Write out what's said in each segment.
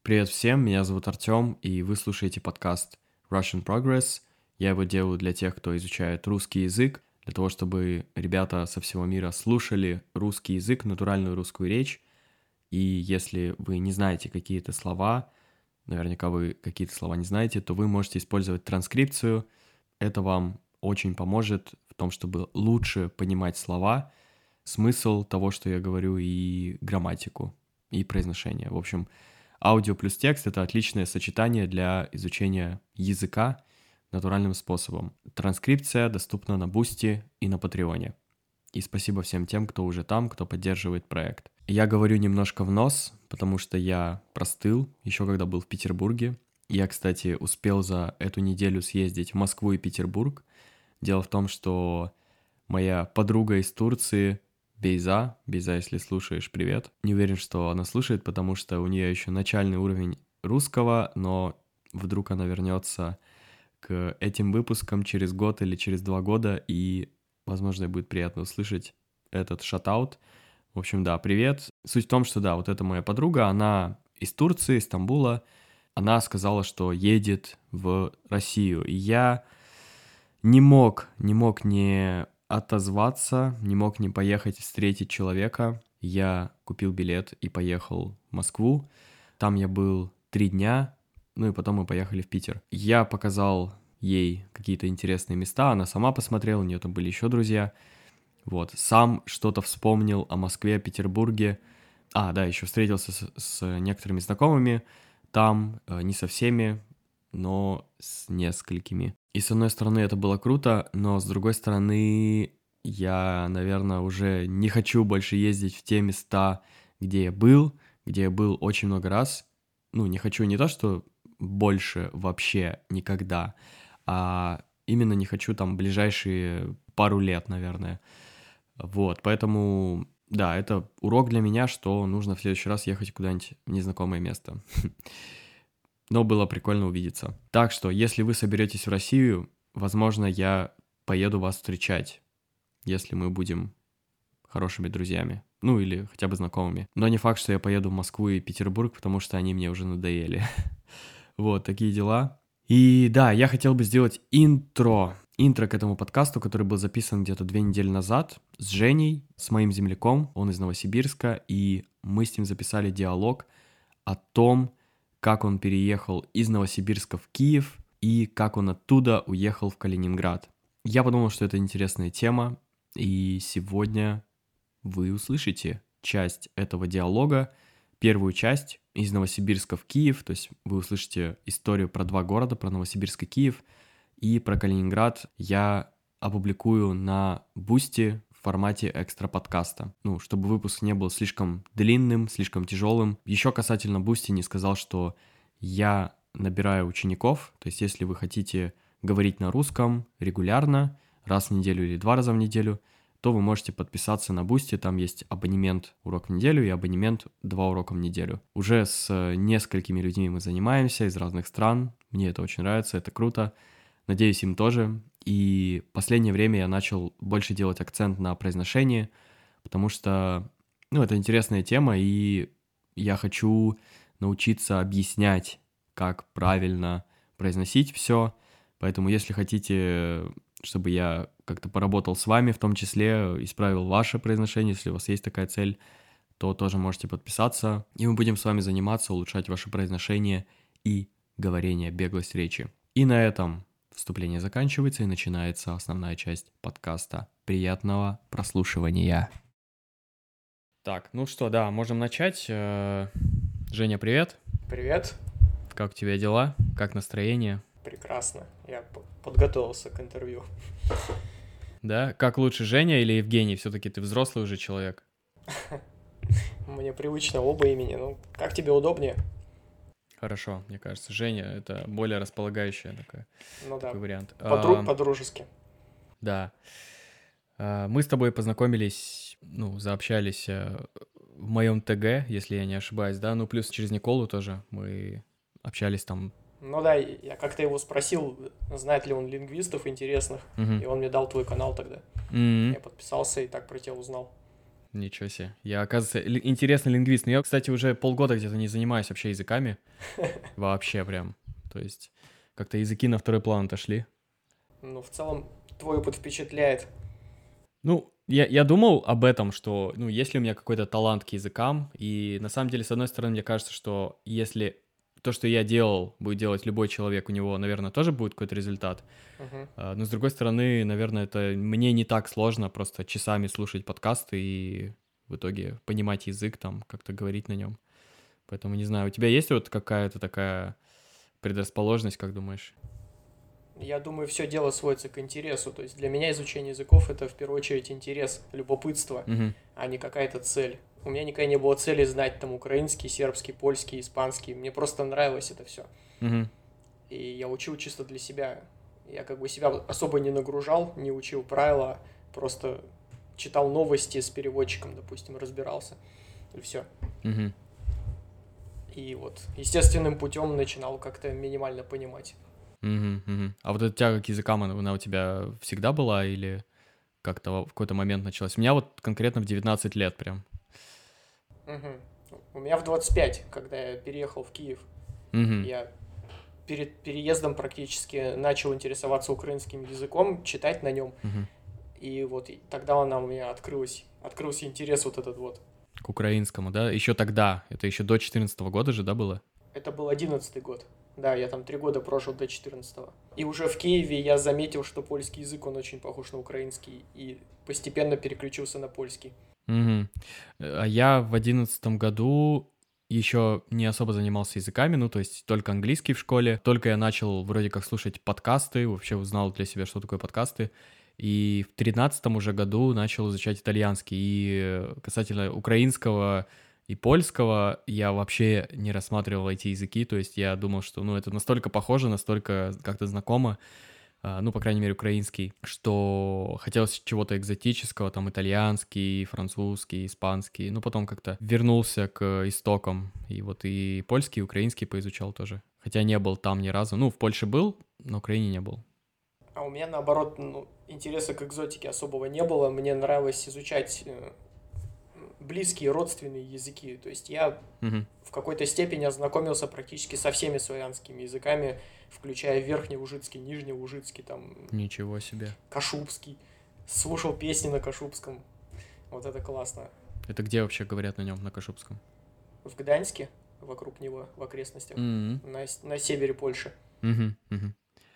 Привет всем, меня зовут Артем, и вы слушаете подкаст Russian Progress. Я его делаю для тех, кто изучает русский язык, для того, чтобы ребята со всего мира слушали русский язык, натуральную русскую речь. И если вы не знаете какие-то слова, наверняка вы какие-то слова не знаете, то вы можете использовать транскрипцию. Это вам очень поможет в том, чтобы лучше понимать слова, смысл того, что я говорю, и грамматику, и произношение. В общем, аудио плюс текст — это отличное сочетание для изучения языка натуральным способом. Транскрипция доступна на Бусти и на Патреоне. И спасибо всем тем, кто уже там, кто поддерживает проект. Я говорю немножко в нос, потому что я простыл еще когда был в Петербурге. Я, кстати, успел за эту неделю съездить в Москву и Петербург. Дело в том, что моя подруга из Турции, Бейза, если слушаешь, привет. Не уверен, что она слушает, потому что у нее еще начальный уровень русского, но вдруг она вернется к этим выпускам через год или через 2 года, и, возможно, ей будет приятно услышать этот шатаут. В общем, да, привет. Суть в том, что да, вот эта моя подруга, она из Турции, из Стамбула. Она сказала, что едет в Россию. И я не мог не отозваться, не мог не поехать встретить человека. Я купил билет и поехал в Москву. Там я был 3 дня, ну и потом мы поехали в Питер. Я показал ей какие-то интересные места, она сама посмотрела, у нее там были еще друзья. Вот, сам что-то вспомнил о Москве, Петербурге. Да, еще встретился с некоторыми знакомыми. Там не со всеми, но с несколькими. И с одной стороны это было круто, но с другой стороны я, наверное, уже не хочу больше ездить в те места, где я был очень много раз. Ну, не хочу не то, что больше вообще никогда, а именно не хочу там ближайшие пару лет, наверное. Вот, поэтому, да, это урок для меня, что нужно в следующий раз ехать куда-нибудь в незнакомое место. Но было прикольно увидеться. Так что, если вы соберетесь в Россию, возможно, я поеду вас встречать, если мы будем хорошими друзьями. Ну, или хотя бы знакомыми. Но не факт, что я поеду в Москву и Петербург, потому что они мне уже надоели. Вот, такие дела. И да, я хотел бы сделать интро к этому подкасту, который был записан где-то 2 недели назад с Женей, с моим земляком, он из Новосибирска, и мы с ним записали диалог о том, как он переехал из Новосибирска в Киев и как он оттуда уехал в Калининград. Я подумал, что это интересная тема, и сегодня вы услышите часть этого диалога, первую часть из Новосибирска в Киев, то есть вы услышите историю про 2 города, про Новосибирск и Киев, и про Калининград я опубликую на Бусти в формате экстра подкаста. Ну, чтобы выпуск не был слишком длинным, слишком тяжелым. Еще касательно Бусти не сказал, что я набираю учеников, то есть если вы хотите говорить на русском регулярно, раз в неделю или 2 раза в неделю, то вы можете подписаться на Бусти, там есть абонемент урок в неделю и абонемент 2 урока в неделю. Уже с несколькими людьми мы занимаемся из разных стран, мне это очень нравится, это круто. Надеюсь, им тоже. И в последнее время я начал больше делать акцент на произношении, потому что, это интересная тема, и я хочу научиться объяснять, как правильно произносить все. Поэтому, если хотите, чтобы я как-то поработал с вами, в том числе исправил ваше произношение, если у вас есть такая цель, то тоже можете подписаться, и мы будем с вами заниматься, улучшать ваше произношение и говорение, беглость речи. И на этом вступление заканчивается, и начинается основная часть подкаста. Приятного прослушивания. Так, ну что, да, можем начать. Женя, привет. Привет. Как у тебя дела? Как настроение? Прекрасно. Я подготовился к интервью. Да? Как лучше, Женя или Евгений? Все-таки ты взрослый уже человек. Мне привычно оба имени. Ну, как тебе удобнее? Хорошо, мне кажется. Женя — это более располагающий такой вариант. По-дружески. Да. Мы с тобой познакомились, заобщались в моем ТГ, если я не ошибаюсь, да? Ну, плюс через Николу тоже мы общались там. Ну да, я как-то его спросил, знает ли он лингвистов интересных, и он мне дал твой канал тогда. Я подписался и так про тебя узнал. Ничего себе. Я, оказывается, интересный лингвист. Но я, кстати, уже полгода где-то не занимаюсь вообще языками. Вообще прям. То есть как-то языки на второй план отошли. Ну, в целом, твой опыт впечатляет. Ну, я думал об этом, что, ну, есть ли у меня какой-то талант к языкам, и на самом деле, с одной стороны, мне кажется, что если то, что я делал, будет делать любой человек, у него, наверное, тоже будет какой-то результат. Мгм. Но с другой стороны, наверное, это мне не так сложно просто часами слушать подкасты и в итоге понимать язык, там, как-то говорить на нем. Поэтому не знаю, у тебя есть вот какая-то такая предрасположенность, как думаешь? Я думаю, все дело сводится к интересу. То есть для меня изучение языков это в первую очередь интерес, любопытство, Угу, а не какая-то цель. У меня никогда не было цели знать там украинский, сербский, польский, испанский. Мне просто нравилось это все. угу, И я учил чисто для себя. Я как бы себя особо не нагружал, не учил правила, просто читал новости с переводчиком, допустим, разбирался. И все. угу. И вот естественным путем начинал как-то минимально понимать. Мгм, мгм. А вот эта тяга к языкам, она у тебя всегда была или как-то в какой-то момент началась? У меня вот конкретно в 19 лет прям. Мгм. У меня в 25, когда я переехал в Киев, Мгм, я перед переездом практически начал интересоваться украинским языком, читать на нем. мгм. И вот тогда она у меня открылся интерес вот этот вот. К украинскому, да? Еще тогда, это еще до 14 года же, да, было? Это был 11-й год. Да, я там 3 года прожил до 14-го. И уже в Киеве я заметил, что польский язык, он очень похож на украинский, и постепенно переключился на польский. Мгм. А я в 11 году еще не особо занимался языками, ну, то есть только английский в школе. Только я начал вроде как слушать подкасты, вообще узнал для себя, что такое подкасты. И в 13 уже году начал изучать итальянский. И касательно украинского и польского я вообще не рассматривал эти языки, то есть я думал, что, ну, это настолько похоже, настолько как-то знакомо, ну, по крайней мере, украинский, что хотелось чего-то экзотического, там, итальянский, французский, испанский, ну, потом как-то вернулся к истокам, и вот и польский, и украинский поизучал тоже, хотя не был там ни разу, ну, в Польше был, на Украине не был. А у меня, наоборот, ну, интереса к экзотике особого не было. Мне нравилось изучать близкие родственные языки. То есть я Мгм. в какой-то степени ознакомился практически со всеми славянскими языками, включая верхнеужицкий, нижнеужицкий, там, Ничего себе. кашубский. Слушал песни на кашубском. Вот это классно. Это где вообще говорят на нем, на кашубском? В Гданьске, вокруг него, в окрестностях, М. на севере Польши. Мгм, мгм.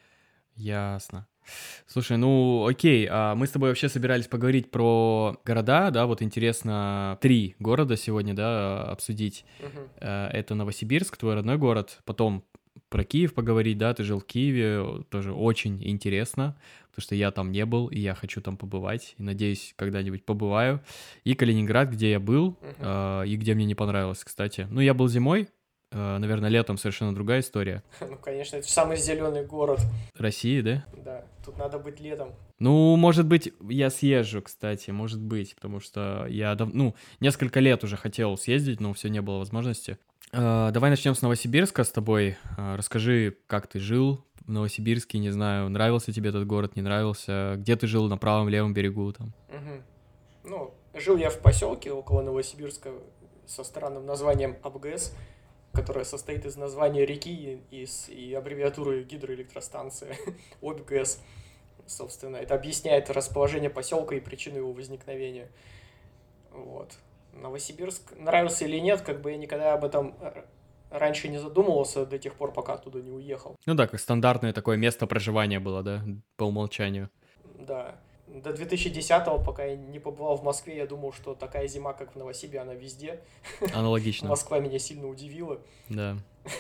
Ясно. Слушай, ну окей, мы с тобой вообще собирались поговорить про города, да, вот интересно, 3 города сегодня, да, обсудить. Мгм. Это Новосибирск, твой родной город, потом про Киев поговорить, да, ты жил в Киеве, тоже очень интересно, потому что я там не был, и я хочу там побывать, и надеюсь, когда-нибудь побываю. И Калининград, где я был, Мгм. и где мне не понравилось, кстати. Ну, я был зимой, наверное, летом совершенно другая история. Ну, конечно, это самый зеленый город. России, да? Да, тут надо быть летом. Ну, может быть, я съезжу, кстати, может быть, потому что я, ну, несколько лет уже хотел съездить, но все не было возможности. Давай начнем с Новосибирска с тобой. Расскажи, как ты жил в Новосибирске, не знаю, нравился тебе этот город, не нравился, где ты жил на правом, левом берегу там. Мгм. Ну, жил я в поселке около Новосибирска со странным названием Абгэс, которое состоит из названия реки и аббревиатуры гидроэлектростанции ОБГЭС. Собственно, это объясняет расположение поселка и причину его возникновения. Вот. Новосибирск нравился или нет, как бы я никогда об этом раньше не задумывался до тех пор, пока оттуда не уехал. Ну да, как стандартное такое место проживания было, да, по умолчанию. Да. До 2010-го, пока я не побывал в Москве, я думал, что такая зима, как в Новосибе, она везде. Аналогично, Москва меня сильно удивила. да.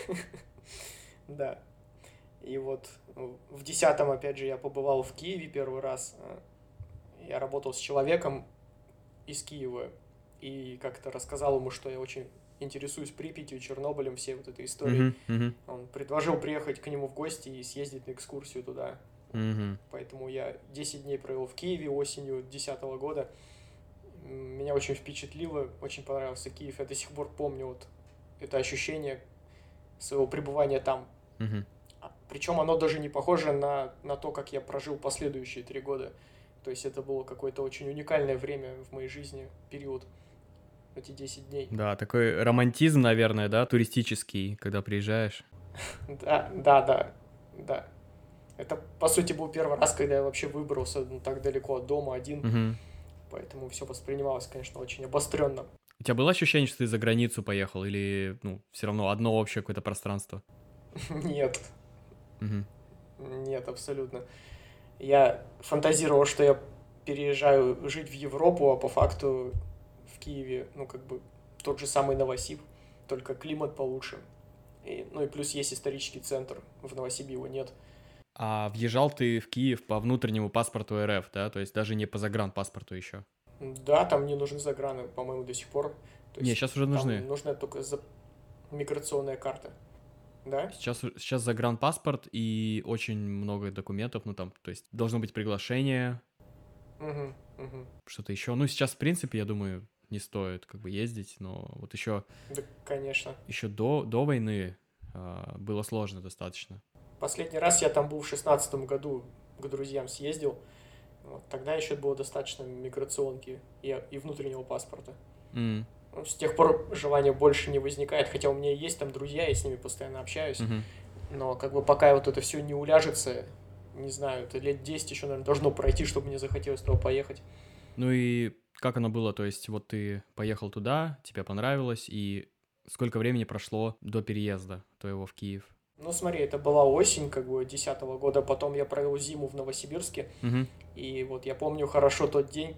Да. И вот в 10-м, опять же, я побывал в Киеве первый раз. Я работал с человеком из Киева и как-то рассказал ему, что я очень интересуюсь Припятью, Чернобылем, всей вот этой историей. Мгм, мгм, Он предложил приехать к нему в гости и съездить на экскурсию туда. мгм. Поэтому я 10 дней провел в Киеве осенью 2010 года. Меня очень впечатлило, очень понравился Киев. Я до сих пор помню вот это ощущение своего пребывания там. Мгм. Причем оно даже не похоже на то, как я прожил последующие 3 года. То есть это было какое-то очень уникальное время в моей жизни, период, эти 10 дней. Да, такой романтизм, наверное, да, туристический, когда приезжаешь. Да. Это, по сути, был первый раз, когда я вообще выбрался так далеко от дома один, Мгм. поэтому все воспринималось, конечно, очень обостренно. У тебя было ощущение, что ты за границу поехал, или, ну, все равно одно общее какое-то пространство? Нет, Мгм. нет, абсолютно. Я фантазировал, что я переезжаю жить в Европу, а по факту в Киеве, ну, как бы тот же самый Новосиб, только климат получше. Ну и плюс есть исторический центр, в Новосибе его нет. А въезжал ты в Киев по внутреннему паспорту РФ, да? То есть даже не по загранпаспорту еще? Да, там не нужны заграны, по-моему, до сих пор. То Не, есть сейчас уже нужны. там нужна только миграционная карта. Да? Сейчас загранпаспорт и очень много документов, ну там, то есть должно быть приглашение, Угу, угу. что-то еще. Ну, сейчас, в принципе, я думаю, не стоит как бы ездить, но вот Да, конечно. еще до войны было сложно достаточно. Последний раз я там был в 16 году, к друзьям съездил. Вот, тогда еще было достаточно миграционки и внутреннего паспорта. М, Ну, с тех пор желания больше не возникает, хотя у меня есть там друзья, я с ними постоянно общаюсь. мгм. Но как бы пока вот это все не уляжется, не знаю, это лет 10 еще, наверное, должно пройти, чтобы мне захотелось туда поехать. Ну и как оно было? То есть вот ты поехал туда, тебе понравилось, и сколько времени прошло до переезда твоего в Киев? Ну, смотри, это была осень, как бы, 10-го года, потом я провел зиму в Новосибирске, Мгм. и вот я помню хорошо тот день,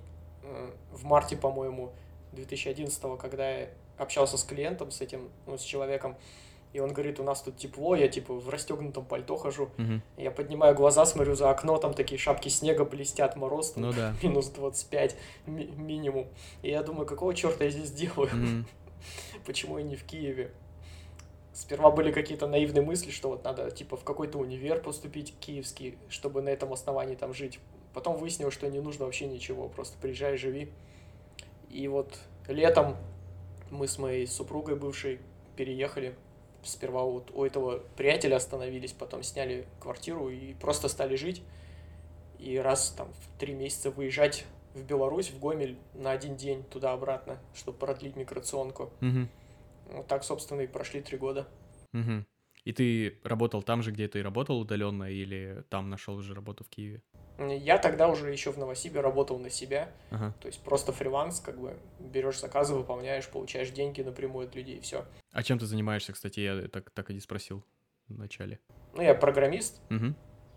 в марте, по-моему, 2011-го, когда я общался с клиентом, с этим, ну, с человеком, и он говорит, у нас тут тепло, я типа в расстегнутом пальто хожу. Мгм. Я поднимаю глаза, смотрю за окно, там такие шапки снега блестят, мороз, там Ну да. минус 25 минимум. И я думаю, какого черта я здесь делаю? Мгм. Почему я не в Киеве? Сперва были какие-то наивные мысли, что вот надо типа в какой-то универ поступить киевский, чтобы на этом основании там жить. Потом выяснилось, что не нужно вообще ничего, просто приезжай, живи. И вот летом мы с моей супругой бывшей переехали. Сперва вот у этого приятеля остановились, потом сняли квартиру и просто стали жить. И раз там в 3 месяца выезжать в Беларусь, в Гомель на один день туда-обратно, чтобы продлить миграционку. Мгм. Вот так, собственно, и прошли 3 года. Мгм. И ты работал там же, где ты и работал удаленно, или там нашел уже работу в Киеве? Я тогда уже еще в Новосибе работал на себя, Ага. то есть просто фриланс, как бы берешь заказы, выполняешь, получаешь деньги напрямую от людей, и все. А чем ты занимаешься, кстати, я так и не спросил в начале. Ну, я программист, Мгм.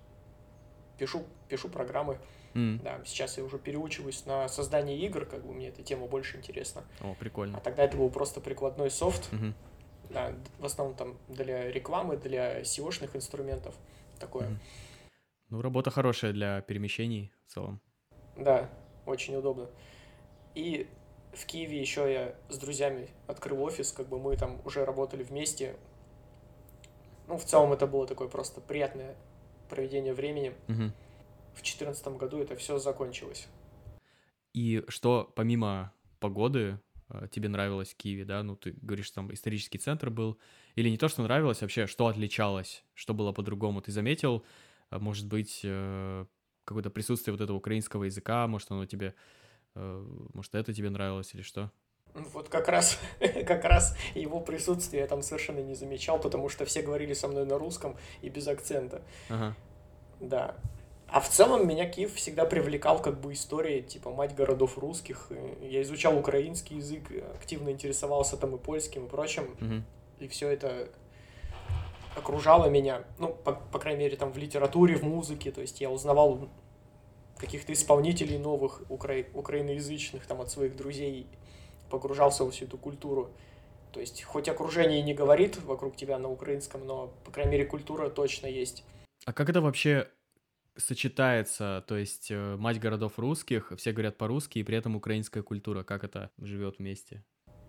пишу программы. М. Да, сейчас я уже переучиваюсь на создание игр, как бы мне эта тема больше интересна. О, А прикольно. тогда это был просто прикладной софт, Мгм. да, в основном там для рекламы, для SEO-шных инструментов, такое. Мгм. Ну, работа хорошая для перемещений в целом. Да, очень удобно. И в Киеве еще я с друзьями открыл офис, как бы мы там уже работали вместе. Ну, в целом это было такое просто приятное проведение времени. Мгм. В 2014 году это все закончилось. И что помимо погоды тебе нравилось в Киеве, да? Ну, ты говоришь, там исторический центр был. Или не то, что нравилось, вообще, что отличалось? Что было по-другому? Ты заметил, может быть, какое-то присутствие вот этого украинского языка? Может, оно тебе, может, это тебе нравилось или что? Вот как раз, как раз его присутствие я там совершенно не замечал, потому что все говорили со мной на русском и без акцента. Ага. Да. А в целом меня Киев всегда привлекал как бы историей, типа мать городов русских. Я изучал украинский язык, активно интересовался там и польским, и прочим. Мгм. И все это окружало меня, ну, по крайней мере, там в литературе, в музыке. То есть я узнавал каких-то исполнителей новых, украиноязычных, там от своих друзей, погружался во всю эту культуру. То есть хоть окружение и не говорит вокруг тебя на украинском, но, по крайней мере, культура точно есть. А как это вообще сочетается? То есть мать городов русских, все говорят по-русски, и при этом украинская культура. Как это живет вместе?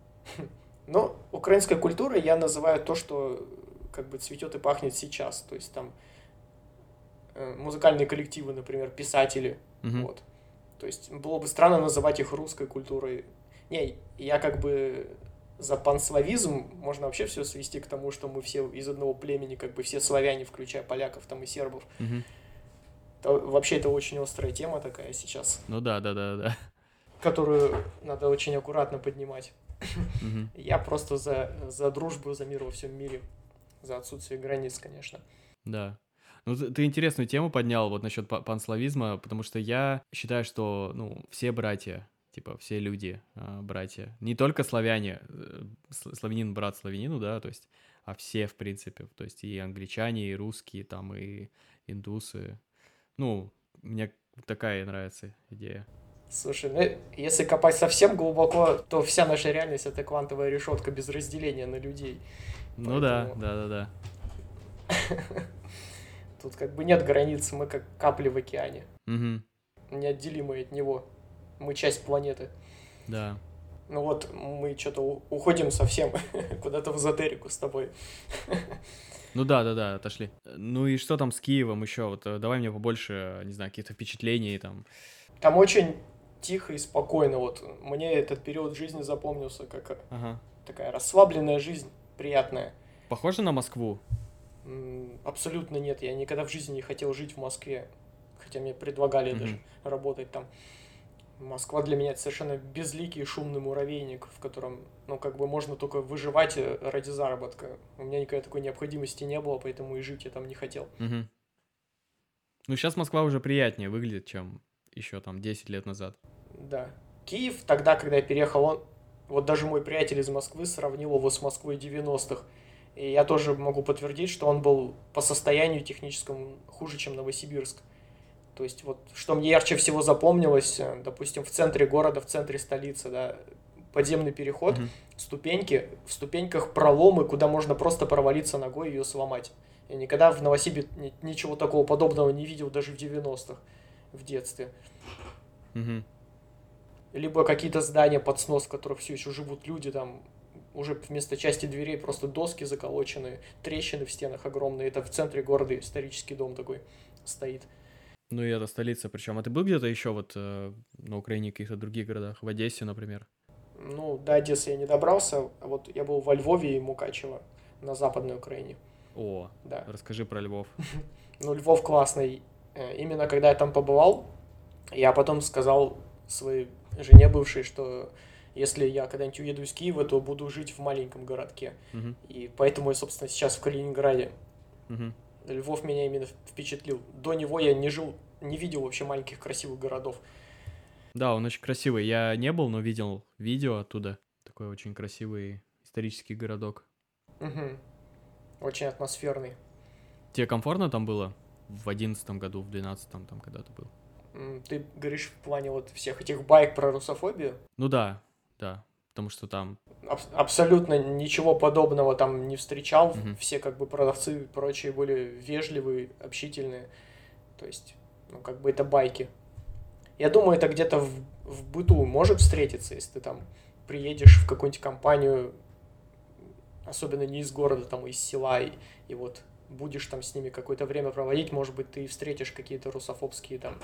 Но украинской культурой я называю то, что как бы цветет и пахнет сейчас. То есть там музыкальные коллективы, например, писатели. Мгм. Вот. То есть было бы странно называть их русской культурой. Не, я как бы за панславизм можно вообще все свести к тому, что мы все из одного племени, как бы все славяне, включая поляков там и сербов. Мгм. Вообще это очень острая тема такая сейчас, Ну да. которую надо очень аккуратно поднимать. Мгм. Я просто за дружбу, за мир во всем мире, за отсутствие границ, конечно. Да. Ну, ты интересную тему поднял вот насчет панславизма, потому что я считаю, что, ну, все братья, типа, все люди братья. Не только славяне, славянин брат славянину, да, то есть, а все, в принципе. То есть и англичане, и русские, там, и индусы. Ну, мне такая нравится идея. Слушай, ну если копать совсем глубоко, то вся наша реальность это квантовая решетка без разделения на людей. Ну да, Поэтому да. тут как бы нет границ, мы как капли в океане, Угу, неотделимые от него. Мы часть планеты. да. Ну вот, мы что-то уходим совсем куда-то в эзотерику с тобой. Ну да, отошли. Ну и что там с Киевом еще? Вот давай мне побольше, не знаю, каких-то впечатлений там. Там очень тихо и спокойно. Вот мне этот период жизни запомнился как Ага. такая расслабленная жизнь, приятная. Похоже на Москву? Абсолютно нет. Я никогда в жизни не хотел жить в Москве, хотя мне предлагали даже Мгм. работать там. Москва для меня это совершенно безликий шумный муравейник, в котором, ну, как бы можно только выживать ради заработка. У меня никакой такой необходимости не было, поэтому и жить я там не хотел. Мгм. Ну сейчас Москва уже приятнее выглядит, чем еще там 10 лет назад. Да. Киев тогда, когда я переехал, вот даже мой приятель из Москвы сравнил его с Москвой 90-х. И я тоже могу подтвердить, что он был по состоянию техническому хуже, чем Новосибирск. То есть вот, что мне ярче всего запомнилось, допустим, в центре города, в центре столицы, да, подземный переход, Мгм. ступеньки, в ступеньках проломы, куда можно просто провалиться ногой и ее сломать. Я никогда в Новосибе ничего такого подобного не видел даже в 90-х, в детстве. Мгм. Либо какие-то здания под снос, в которых все еще живут люди, там уже вместо части дверей просто доски заколочены, трещины в стенах огромные. Это в центре города исторический дом такой стоит. Ну и это столица причем. А ты был где-то еще вот на Украине, в каких-то других городах? В Одессе, например? Ну, до Одессы я не добрался, а вот я был во Львове и Мукачево на Западной Украине, О, да. расскажи про Львов. Ну, Львов классный. Именно когда я там побывал, я потом сказал своей жене бывшей, что если я когда-нибудь уеду из Киева, то буду жить в маленьком городке. Мгм. И поэтому я, собственно, сейчас в Калининграде. Мгм. Львов меня именно впечатлил. До него я не жил, не видел вообще маленьких красивых городов. Да, он очень красивый. Я не был, но видел видео оттуда. Такой очень красивый исторический городок. Мгм. Очень атмосферный. Тебе комфортно там было? В 11 году, в 12 там когда ты был? Ты говоришь в плане вот всех этих байк про русофобию? Ну да, да. Потому что там... Абсолютно ничего подобного там не встречал. Мгм. Все как бы продавцы и прочие были вежливые, общительные. То есть, ну как бы это байки. Я думаю, это где-то в быту может встретиться, если ты там приедешь в какую-нибудь компанию, особенно не из города, там из села, и вот будешь там с ними какое-то время проводить, может быть, ты встретишь какие-то русофобские там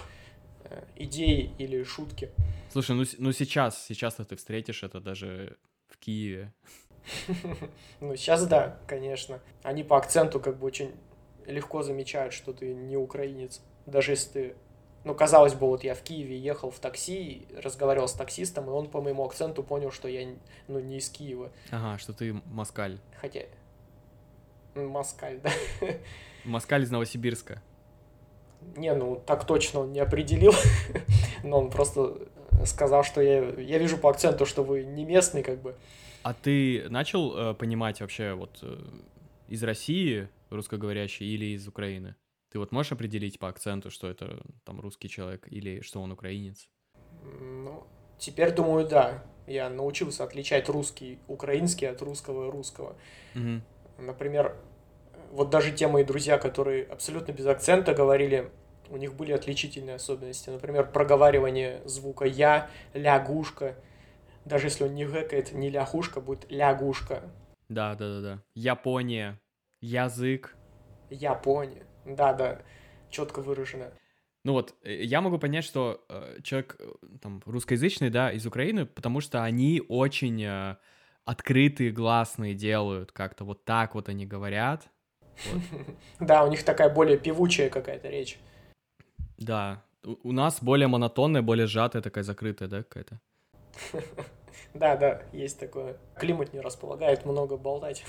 идеи или шутки. Слушай, ну сейчас-то ты встретишь это даже в Киеве. Ну, сейчас да, конечно. Они по акценту как бы очень легко замечают, что ты не украинец. Даже если ты... Ну, казалось бы, вот я в Киеве ехал в такси, разговаривал с таксистом, и он по моему акценту понял, что я, ну, не из Киева. Ага, что ты москаль. Хотя... Москаль, да. Москаль из Новосибирска. Не, ну, так точно он не определил, но он просто сказал, что я вижу по акценту, что вы не местный, как бы. А ты начал понимать вообще вот из России русскоговорящий или из Украины? Ты вот можешь определить по акценту, что это там русский человек или что он украинец? Ну, теперь думаю, да. Я научился отличать русский украинский от русского русского. Мгм. Например, вот даже те мои друзья, которые абсолютно без акцента говорили, у них были отличительные особенности. Например, проговаривание звука «я», «лягушка». Даже если он не гэкает, не ляхушка, будет лягушка. Да. Япония, язык. Япония. Да, четко выражено. Ну вот, я могу понять, что человек там русскоязычный, да, из Украины, потому что они очень открытые, гласные делают, как-то вот так вот они говорят. Вот. Да, у них такая более певучая какая-то речь. Да, у нас более монотонная, более сжатая, такая закрытая, да, какая-то? Да, да, есть такое. Климат не располагает много болтать.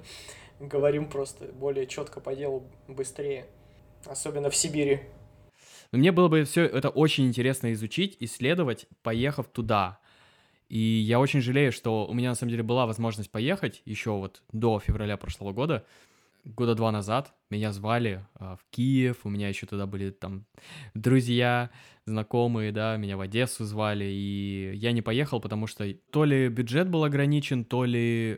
Говорим просто более четко по делу, быстрее. Особенно в Сибири. Но мне было бы все это очень интересно изучить, исследовать, поехав туда. И я очень жалею, что у меня на самом деле была возможность поехать еще вот до февраля прошлого года, года 2 назад. Меня звали в Киев, у меня еще тогда были там друзья, знакомые, да, меня в Одессу звали, и я не поехал, потому что то ли бюджет был ограничен, то ли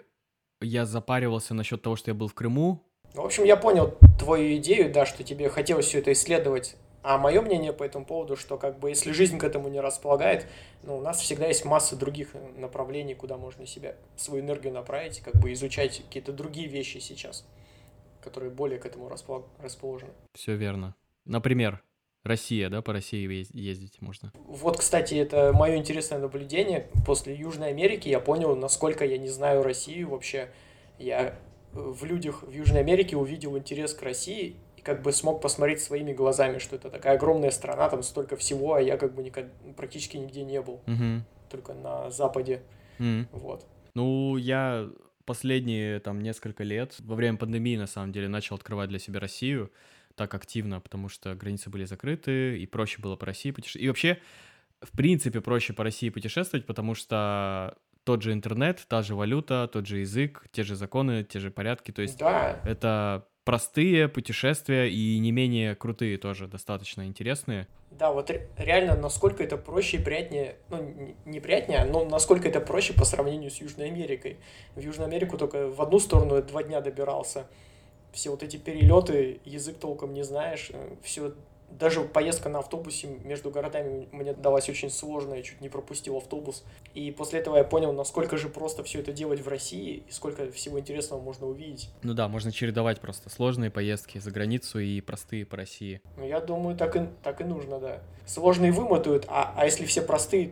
я запаривался насчет того, что я был в Крыму. В общем, я понял твою идею, да, что тебе хотелось все это исследовать. А мое мнение по этому поводу, что как бы если жизнь к этому не располагает, ну, у нас всегда есть масса других направлений, куда можно себя, свою энергию направить, как бы изучать какие-то другие вещи сейчас, которые более к этому расположены. Все верно. Например, Россия, да, по России ездить можно. Вот, кстати, это мое интересное наблюдение. После Южной Америки я понял, насколько я не знаю Россию вообще. Я в людях в Южной Америке увидел интерес к России и как бы смог посмотреть своими глазами, что это такая огромная страна, там столько всего, а я как бы практически нигде не был, Угу. только на Западе. Вот. Ну, я последние там несколько лет, во время пандемии, на самом деле, начал открывать для себя Россию так активно, потому что границы были закрыты, и проще было по России путешествовать. И вообще, в принципе, проще по России путешествовать, потому что тот же интернет, та же валюта, тот же язык, те же законы, те же порядки. То есть Да, это простые путешествия и не менее крутые тоже, достаточно интересные. да, вот реально, насколько это проще и приятнее, ну, не приятнее, но насколько это проще по сравнению с Южной Америкой. В Южную Америку только в одну сторону я 2 дня добирался. Все вот эти перелеты, язык толком не знаешь, все, даже поездка на автобусе между городами мне далась очень сложно, я чуть не пропустил автобус. И после этого я понял, насколько же просто все это делать в России, и сколько всего интересного можно увидеть. Ну да, можно чередовать просто сложные поездки за границу и простые по России. Ну, я думаю, так и нужно, да. Сложные вымотают, а если все простые,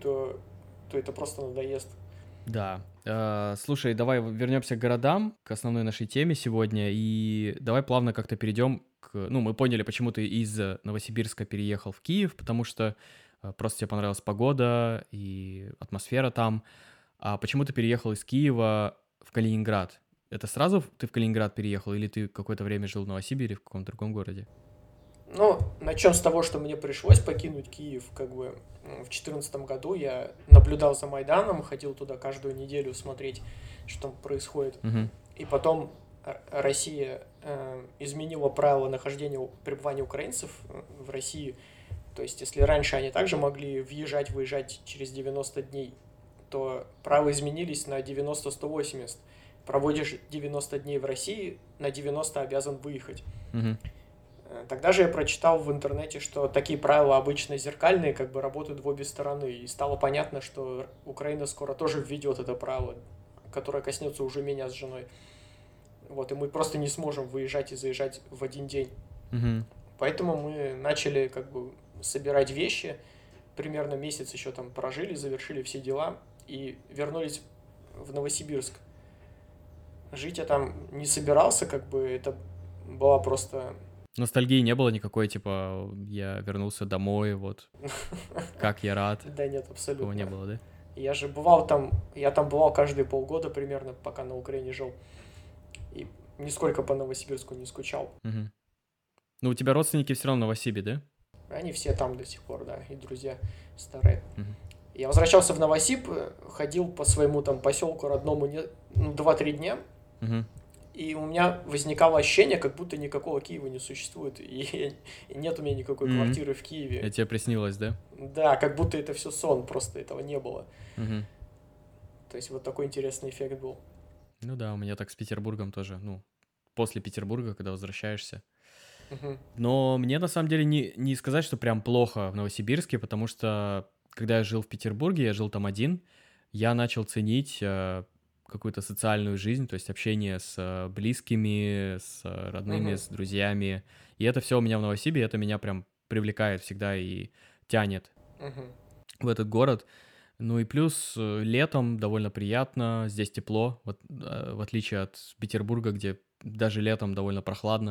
то это просто надоест. Да. Слушай, давай вернемся к городам, к основной нашей теме сегодня, и давай плавно как-то перейдем к... Ну, мы поняли, почему ты из Новосибирска переехал в Киев, потому что просто тебе понравилась погода и атмосфера там. А почему ты переехал из Киева в Калининград? Это сразу ты в Калининград переехал, или ты какое-то время жил в Новосибире, в каком-то другом городе? Ну, начнем с того, что мне пришлось покинуть Киев, как бы в 2014 году я наблюдал за Майданом, ходил туда каждую неделю смотреть, что там происходит. Угу. И потом Россия изменила правила нахождения, пребывания украинцев в России. То есть, если раньше они также могли въезжать, выезжать через 90 дней, то правила изменились на 90-180. Проводишь 90 дней в России, на 90 обязан выехать. Угу. Тогда же я прочитал в интернете, что такие правила обычно зеркальные, как бы работают в обе стороны. И стало понятно, что Украина скоро тоже введет это правило, которое коснется уже меня с женой. Вот, и мы просто не сможем выезжать и заезжать в один день. Угу. Поэтому мы начали как бы собирать вещи, примерно месяц еще там прожили, завершили все дела и вернулись в Новосибирск. Жить я там не собирался, как бы это была просто... Ностальгии не было никакой, типа, я вернулся домой, вот, как я рад. Да нет, Такого не абсолютно. было, да? Я же бывал там, я там бывал каждые полгода примерно, пока на Украине жил. И нисколько по Новосибирску не скучал. Угу. Ну, у тебя родственники все равно в Новосибе, да? Они все там до сих пор, да, и друзья старые. Мгм. Я возвращался в Новосиб, ходил по своему там поселку родному 2-3 дня, Мгм. и у меня возникало ощущение, как будто никакого Киева не существует, и нет у меня никакой Мгм. квартиры в Киеве. Это тебе приснилось, да? Да, как будто это все сон, просто этого не было. Мгм. То есть вот такой интересный эффект был. Ну да, у меня так с Петербургом тоже, ну, после Петербурга, когда возвращаешься. Мгм. Но мне на самом деле не сказать, что прям плохо в Новосибирске, потому что когда я жил в Петербурге, я жил там один, я начал ценить какую-то социальную жизнь, то есть общение с близкими, с родными, Мгм. с друзьями. И это все у меня в Новосибе, это меня прям привлекает всегда и тянет Мгм. в этот город. Ну и плюс летом довольно приятно, здесь тепло, вот, в отличие от Петербурга, где даже летом довольно прохладно.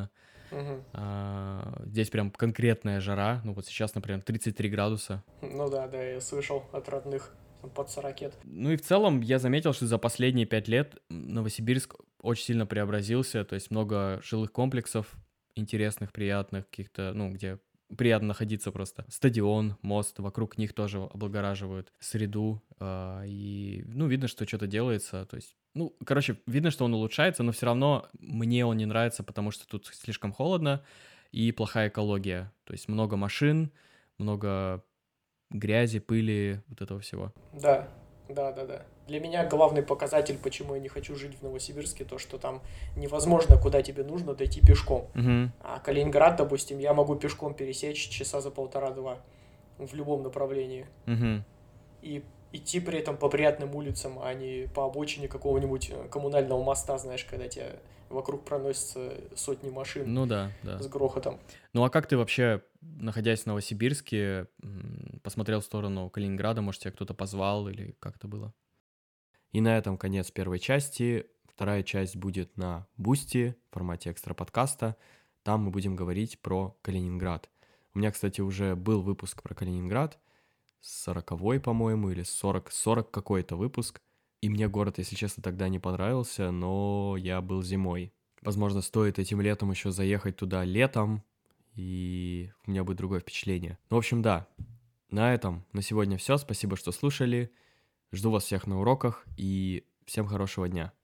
Мгм. Здесь прям конкретная жара. Ну вот сейчас, например, 33 градуса. Ну да, да, я слышал от родных там, под 40. Ну и в целом я заметил, что за последние 5 лет Новосибирск очень сильно преобразился. То есть много жилых комплексов интересных, приятных, каких-то, ну, где приятно находиться просто. Стадион, мост, вокруг них тоже облагораживают среду. И, ну, видно, что что-то делается. То есть, ну, короче, видно, что он улучшается, но все равно мне он не нравится, потому что тут слишком холодно и плохая экология. То есть много машин, много грязи, пыли, вот этого всего. Да, да, да, да. Для меня главный показатель, почему я не хочу жить в Новосибирске, то, что там невозможно, куда тебе нужно дойти пешком. Мгм. А Калининград, допустим, я могу пешком пересечь часа за полтора-два в любом направлении. Мгм. И идти при этом по приятным улицам, а не по обочине какого-нибудь коммунального моста, знаешь, когда тебя вокруг проносятся сотни машин Ну да, да. с грохотом. Ну а как ты вообще, находясь в Новосибирске, посмотрел в сторону Калининграда? Может, тебя кто-то позвал или как это было? И на этом конец первой части. Вторая часть будет на Бусти в формате экстра подкаста. Там мы будем говорить про Калининград. У меня, кстати, уже был выпуск про Калининград, 40-й, по-моему, или 40 какой-то выпуск. И мне город, если честно, тогда не понравился, но я был зимой. Возможно, стоит этим летом еще заехать туда летом, и у меня будет другое впечатление. Ну, в общем, да, на этом на сегодня все. Спасибо, что слушали. Жду вас всех на уроках, и всем хорошего дня.